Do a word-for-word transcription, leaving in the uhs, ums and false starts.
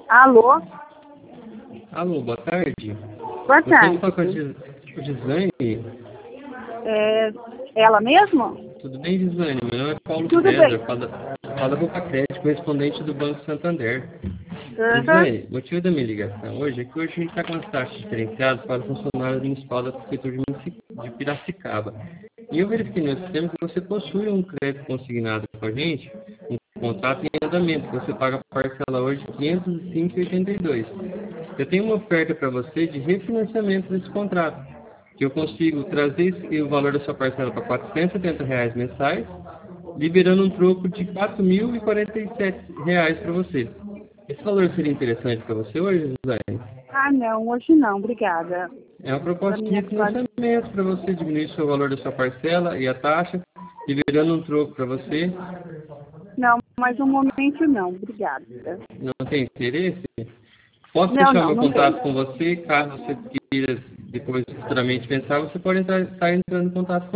Alô? Alô, boa tarde. Boa tarde. Você fala com a Gis- com a Gislaine? É ela mesmo? Tudo bem, Gislaine? Meu nome é Paulo Tudo César, bem. fala, fala Boca Crédito, correspondente do Banco Santander. Uhum. Gislaine, o motivo da minha ligação hoje é que hoje a gente está com as taxas diferenciadas para funcionários municipal da Prefeitura de Munici- de Piracicaba. E eu verifiquei no sistema que você possui um crédito consignado com a gente, um contrato em andamento, que você paga a parcela hoje de quinhentos e cinco reais e oitenta e dois centavos. Eu tenho uma oferta para você de refinanciamento desse contrato, que eu consigo trazer esse- o valor da sua parcela para quatrocentos e setenta reais mensais, liberando um troco de quatro mil e quarenta e sete reais para você. Esse valor seria interessante para você hoje, José? Ah, não, hoje não, obrigada. É uma Da proposta de minha parte. refinanciamento para você diminuir o valor da sua parcela e a taxa, liberando um troco para você. Não, mas no momento não, obrigada. Não tem interesse? Posso Não, deixar não, meu não tem. contato com você, caso você queira depois futuramente pensar, você pode entrar, estar entrando em contato